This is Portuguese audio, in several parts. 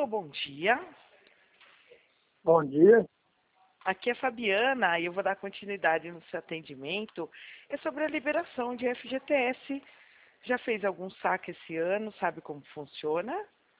Alô, bom dia. Bom dia. Aqui é a Fabiana e eu vou dar continuidade no seu atendimento. É sobre a liberação de FGTS. Já fez algum saque esse ano? Sabe como funciona?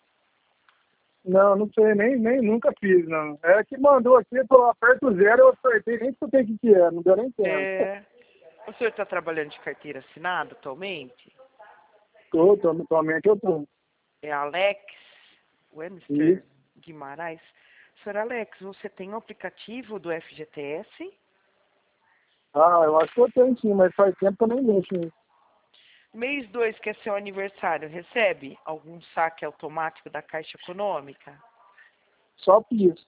Não sei, nem nunca fiz, não. É que mandou aqui, eu aperto zero, eu apertei, nem sei o que é, não deu nem tempo. O senhor está trabalhando de carteira assinada atualmente? Atualmente eu tô. É Alex Wemster Isso. Guimarães. Senhor Alex, você tem o aplicativo do FGTS? Eu acho que eu tenho sim, mas faz tempo que eu nem mexo nisso. Mês 2, que é seu aniversário, recebe algum saque automático da Caixa Econômica? Só fiz.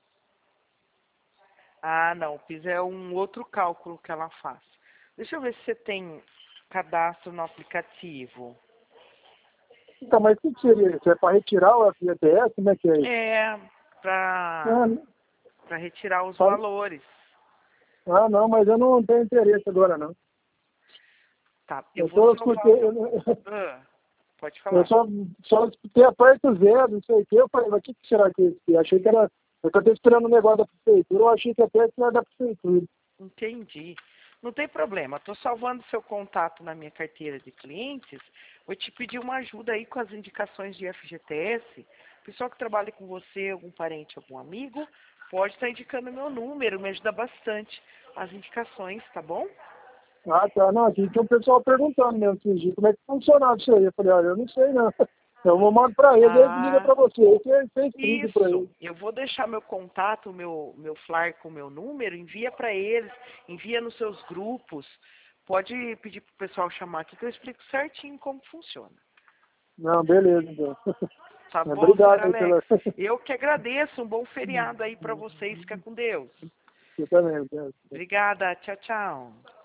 Ah, não, o PIS é um outro cálculo que ela faz. Deixa eu ver se você tem cadastro no aplicativo. Então, mas o que seria isso? É para retirar o FGTS? Como é que é isso? É, Ah, para retirar os só- valores. não, mas eu não tenho interesse agora, não. Tá, eu Eu vou só salvar escutei, o seu... Ah, pode eu falar. só escutei aperto zero, não sei o que, eu falei, mas o que será que é isso? Eu achei que era, eu tô esperando um negócio da prefeitura, eu achei que até que era da prefeitura. Entendi. Não tem problema. Estou salvando seu contato na minha carteira de clientes. Vou te pedir uma ajuda aí com as indicações de FGTS. Pessoal que trabalha com você, algum parente, algum amigo, pode estar indicando meu número, me ajuda bastante as indicações, tá bom? Tá, não, aqui tinha um pessoal perguntando mesmo esses dias, como é que funcionava isso aí. Eu falei, olha, eu não sei não. Eu vou mandar para ele, ele liga Ah, para você, você explica para isso. ele. Eu vou deixar meu contato, meu flyer com meu número, envia para eles, envia nos seus grupos. Pode pedir para o pessoal chamar aqui que eu explico certinho como funciona. Não, beleza, então. Tá bom, senhor Obrigado aí Alex? pela... Eu que agradeço. Um bom feriado aí para vocês. Fica com Deus. Você também, Deus. Obrigada. Tchau, tchau.